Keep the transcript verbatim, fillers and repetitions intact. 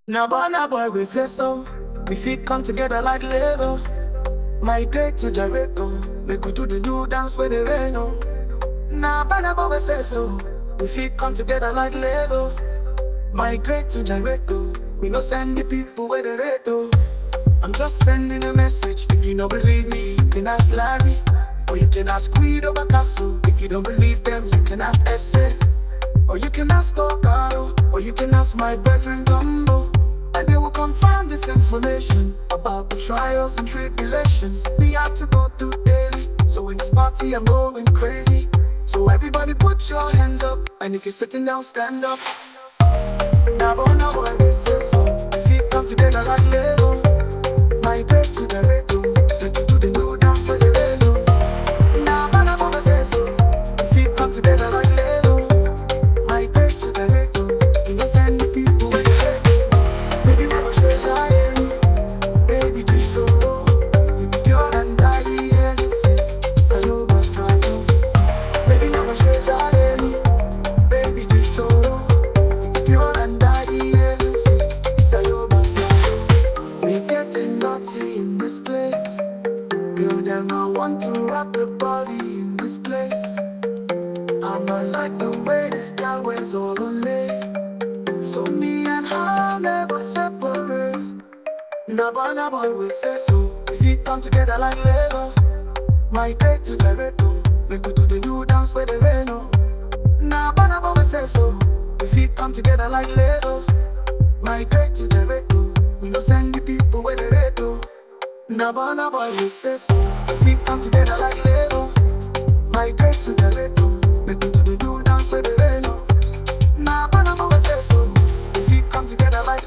Now Burna Boy we say so. We fit come together like Lego. Migrate to Jericho. Make we do the new dance with the rain. Oh. Now Burna Boy we say so. We fit come together like Lego. Migrate to Jericho. We no send the people with the rate. Oh. I'm just sending a message. If you don't believe me, you can ask Larry. Or you can ask Guido Bakasso. If you don't believe them, you can ask Esse. Or you can ask Okaro. Or you can ask my brethren Gumbo. And they will confirm this information about the trials and tribulations we have to go through daily. So in this party I'm going crazy. So everybody put your hands up. And if you're sitting down, stand up. Now Burna Boy we say so. If we come together like Lego. Migrate to the radio. Let you do the new dance for the radio. Now Burna Boy we say so. If we come together like Lego. Migrate to the radio. We no send the people with the radio. Baby never shows I am. Baby just so low. Baby pure and daddy and it's Sayo Basayo. Baby never shows I am. Baby just so low. Baby pure and daddy and it's Sayo Basayo. We getting naughty in this place. Girl, them I want to rock the body in this place. I'ma like the way this girl wears all on late. So me and her never separate. Now Burna Boy we say so. If we come together like Lego. Migrate to Jericho. Make we do the new dance with the rain. Oh. Now Burna Boy we say so. If we come together like Lego. Migrate to Jericho. We no send the people with the radio. Now Burna Boy we say so. If we come together like Lego. Migrate to Jericho.